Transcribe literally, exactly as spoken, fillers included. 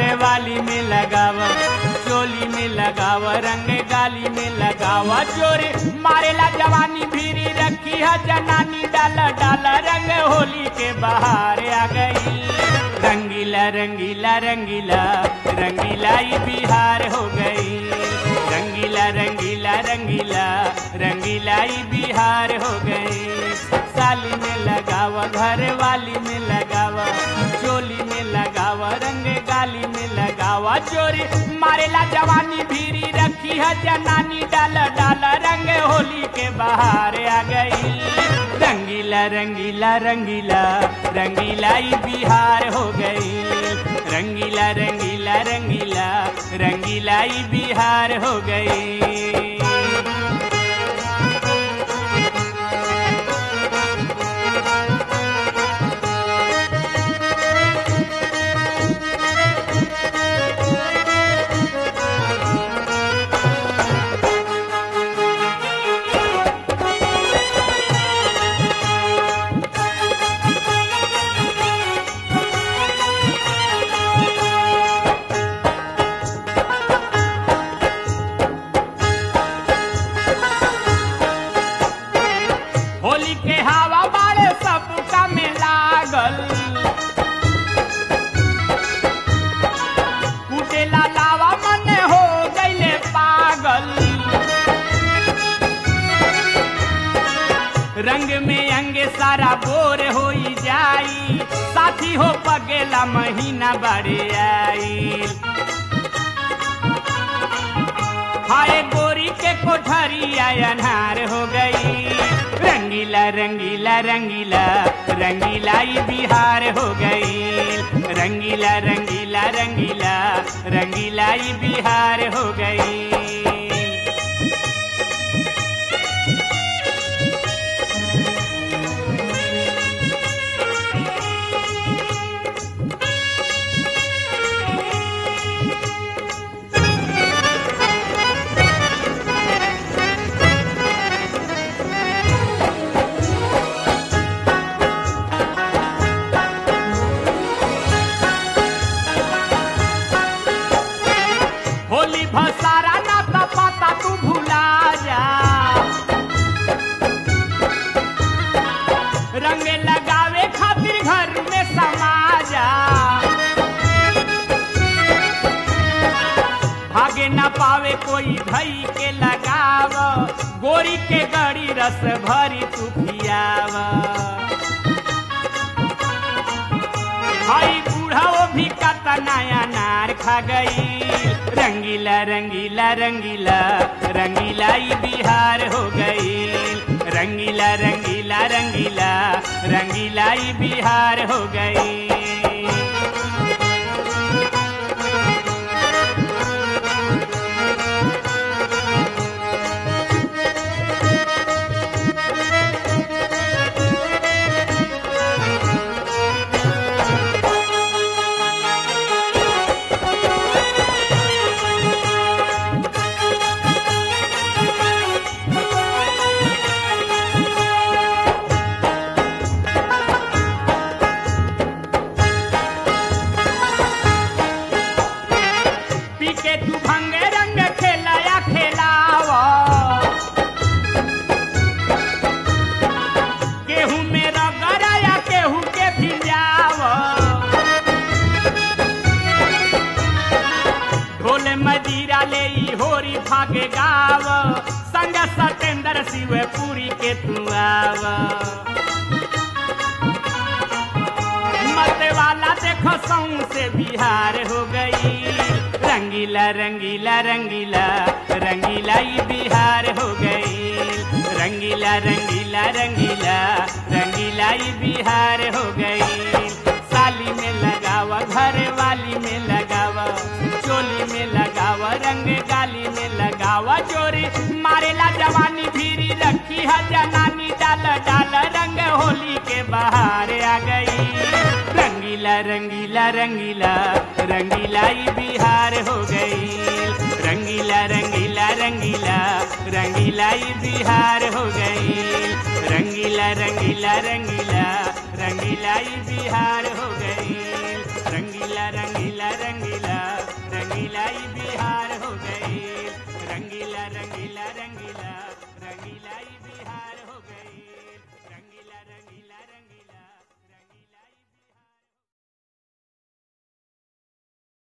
वाली में लगावा, चोली में लगावा, रंग गाली में लगावा। चोरी मारेला जवानी भीरी रखी है जनानी, डाला डाला रंग होली के बाहर आ गई। रंगीला रंगीला रंगीला रंगीला ये बिहार हो गई। रंगीला रंगीला रंगीला रंगीला ये बिहार हो गई। साली में लगावा, घर वाली में लगावा, चोली में लगावा, रंग गाली में लगावा। चोरी मारेला जवानी भीरी रखी है जनानी, डाला डाला रंग होली के बाहर आ गई। रंगीला रंगीला रंगीला रंगीला ये बिहार हो गई। रंगीला रंगीला रंगीला रंगीला ये बिहार हो गई। होली के हवा बारे सबका में लागल, कुटेला लावा मन हो गईले पागल। रंग में अंगे सारा बोर हो जाई, साथी हो पगेला महीना बड़े आई। हाय गोरी के कोठरिया अनहार हो गई। रंगीला रंगीला रंगीला रंगीला ये बिहार हो गई। रंगीला रंगीला रंगीला रंगीला ये बिहार हो गई। होली भसारा ना तपाता तू भुला जा, रंग लगावे खातिर घर में समा जा। भागे ना पावे कोई धई के लगाव, गोरी के गड़ी रस भरी तू पियाव। भाई बूढ़ा वो भी कता नया नार खा गई। रंगीला रंगीला रंगीला रंगीला ये बिहार हो गई। रंगीला रंगीला रंगीला रंगीला ये बिहार हो गई। के तू भंगे रंग खेलाया खेलावा, केहू मेरा गराया केहू के भिजावा। ढोल मजीरा ले होरी भागे गाव, संग सतेंद्र शिव पूरी के तू आवा। मत वाला देखो सौ से बिहार हो गई। रंगीला रंगीला रंगीला रंगीला ये बिहार हो गई। रंगीला रंगीला रंगीला रंगीला ये बिहार हो गई। साली में लगावा, घर वाली में लगावा, चोली में लगावा, रंग गाली में लगावा। चोरी मारेला जवानी भीरी रखी है जनानी, डाल डाल रंग होली के बाहर आ गई। रंगीला रंगीला रंगीला रंगीला ये बिहार हो गई। रंगीला रंगीला रंगीला रंगीला ये बिहार हो गई। रंगीला रंगीला रंगीला रंगीला ये बिहार हो गई।